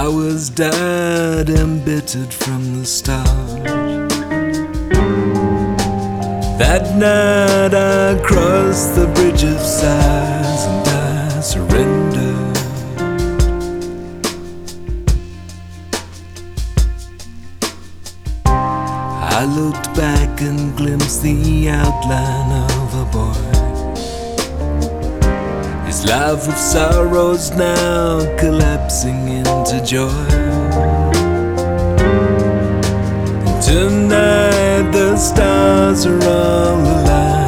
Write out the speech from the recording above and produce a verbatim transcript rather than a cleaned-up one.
I was dead, embittered from the start. That night I crossed the bridge of sighs and I surrendered. I looked back and glimpsed the outline of a boy. His life of sorrows now collapsing into joy. And tonight the stars are all alive.